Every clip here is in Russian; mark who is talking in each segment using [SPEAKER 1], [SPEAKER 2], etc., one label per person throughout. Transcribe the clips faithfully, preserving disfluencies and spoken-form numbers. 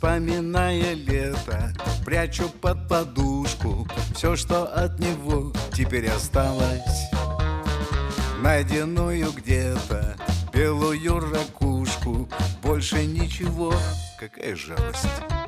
[SPEAKER 1] Вспоминая лето, прячу под подушку все, что от него теперь осталось. Найденную где-то белую ракушку, больше ничего, какая жалость.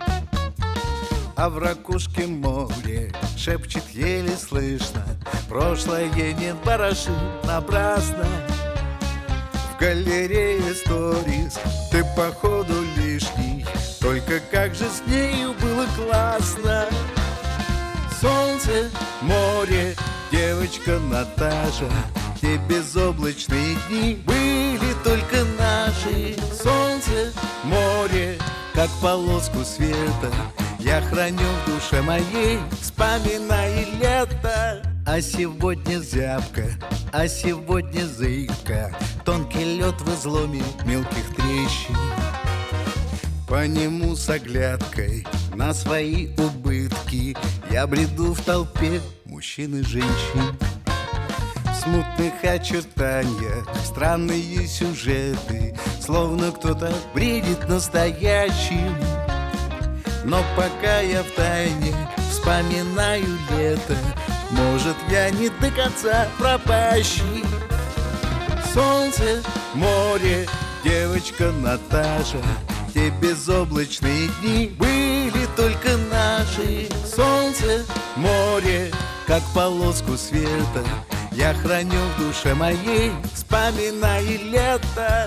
[SPEAKER 1] А в ракушке море шепчет еле слышно: прошлое не вороши напрасно. В галерее сторис ты походу лишний, только как же с нею было классно. Солнце, море, девочка Наташа, те безоблачные дни были только наши. Солнце, море, как полоску света я храню в душе моей, вспоминая лето. А сегодня зябко, а сегодня зыбко, тонкий лед в изломе мелких трещин. По нему с оглядкой на свои убытки я бреду в толпе мужчин и женщин. В смутных очертаниях странные сюжеты, словно кто-то бредит настоящим. Но пока я втайне вспоминаю лето, может, я не до конца пропащий. Солнце, море, девочка Наташа, те безоблачные дни были только наши. Солнце, море, как полоску света я храню в душе моей, вспоминая лето.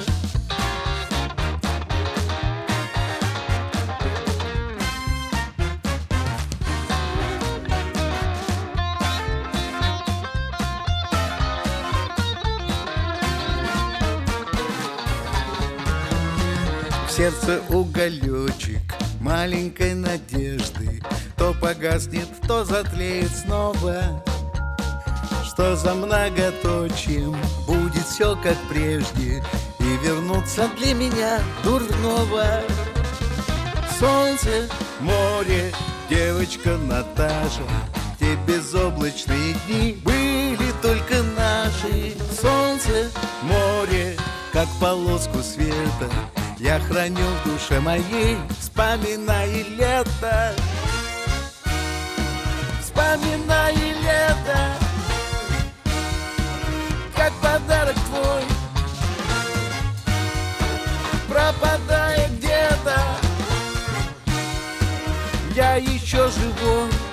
[SPEAKER 1] В сердце уголечек маленькой надежды, то погаснет, то затлеет снова. Что за многоточием будет все как прежде, и вернуться для меня дурного. Солнце, море, девочка Наташа, те безоблачные дни были только наши. Солнце, море, как полоску света я храню в душе моей, вспоминая лето. Вспоминая лето, как подарок твой, пропадая где-то, я еще живой.